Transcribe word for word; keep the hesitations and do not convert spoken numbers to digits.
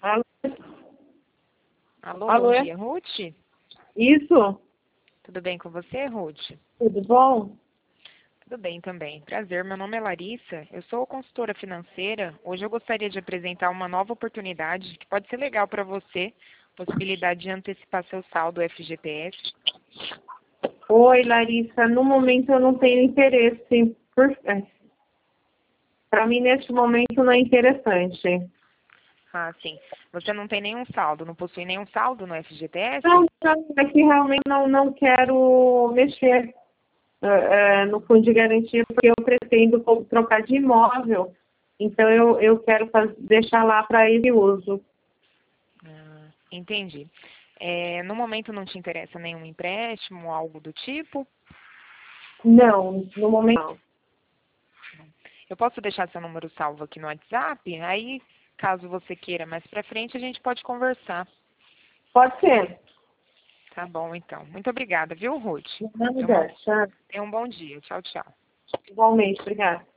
Alô? Alô, Alô, bom é? dia, Ruth? Isso? Tudo bem com você, Ruth? Tudo bom? Tudo bem também. Prazer, meu nome é Larissa, eu sou consultora financeira. Hoje eu gostaria de apresentar uma nova oportunidade que pode ser legal para você, possibilidade de antecipar seu saldo F G T S. Oi, Larissa. No momento eu não tenho interesse. Para mim, neste momento, não é interessante. Ah, sim. Você não tem nenhum saldo, não possui nenhum saldo no F G T S? Não, não, é que realmente não, não quero mexer eh, eh, no fundo de garantia, porque eu pretendo co- trocar de imóvel. Então, eu, eu quero faz- deixar lá para esse uso. Ah, entendi. É, no momento não te interessa nenhum empréstimo, algo do tipo? Não, no momento não. Eu posso deixar seu número salvo aqui no WhatsApp? Aí, caso você queira mais pra frente, a gente pode conversar. Pode ser. Tá bom, então. Muito obrigada, viu, Ruth? Tenha, uma- Nada, tchau. tenha um bom dia. Tchau, tchau. Igualmente, obrigada.